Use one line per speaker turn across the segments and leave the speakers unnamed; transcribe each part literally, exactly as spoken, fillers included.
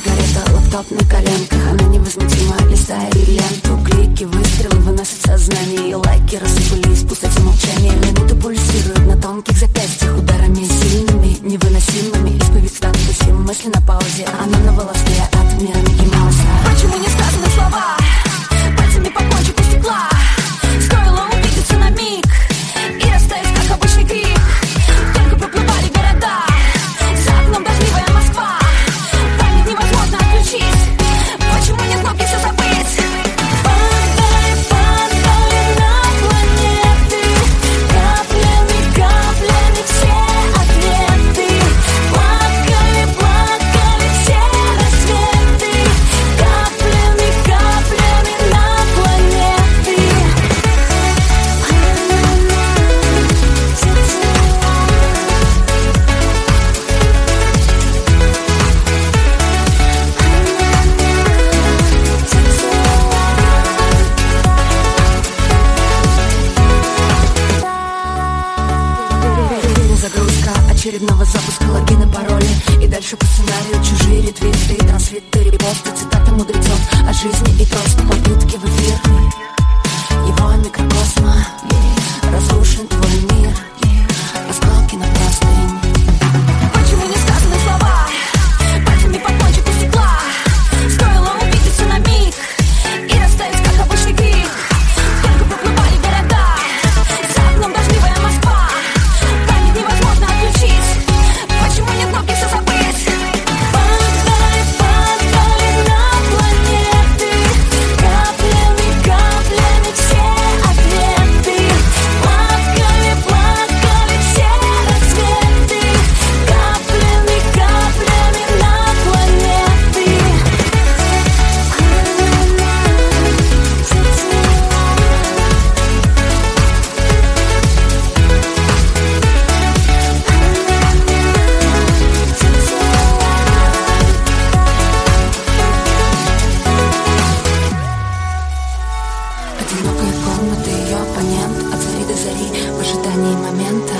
сигарета, лаптоп на коленках. Она невозмутимо листает ленту. Клики, выстрелы выносят сознание. И лайки рассыпались в пустоте молчания. Минуты пульсируют на тонких запястьях. Ударами сильными, невыносимыми. Исповедь статусе, мысли на паузе. Она на волоске от мира Микки Мауса. Почему не сказаны слова? Пальцами по кончику стекла. Стоило увидеться на миг и растаять, как обычный крик. Только проплывали города. За окном дождливая Москва. Память невозможно отключить. Почему нет кнопки все забыть? Падай, падай на планеты. Каплями, каплями все ответы. Плакали, плакали все рассветы. Каплями, каплями на планеты. Загрузка очередного запуска, логины, пароли. И дальше по сценарию чужие ретвиты, трансфиты, репосты, цитаты мудрецов о жизни и просто попытки в эфир. Его микрокосма, разрушен твой мир, осколки на простынь. Почему не сказаны слова? Пальцами по кончику стекла. Стоило увидеться на миг и растаять, как обычный крик. Только проплывали города. За окном дождливая Москва. Память невозможно отключить. Почему нет кнопки все забыть? Падай, падай на планеты. Каплями, каплями все ответы. Плакали, плакали все рассветы. Каплями, каплями на планеты. Одинокая комната, ее оппонент. От зари до зари в ожидании момента.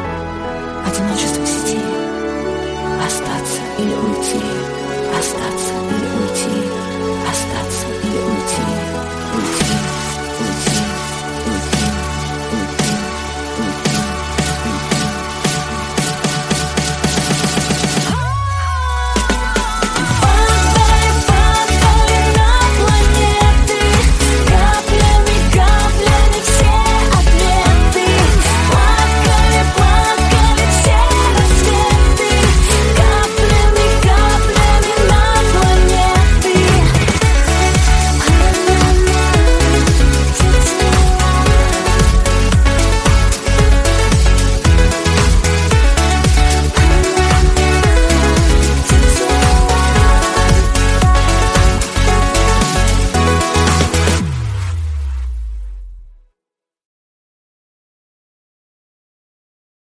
Одиночество в сети. Остаться или уйти. Остаться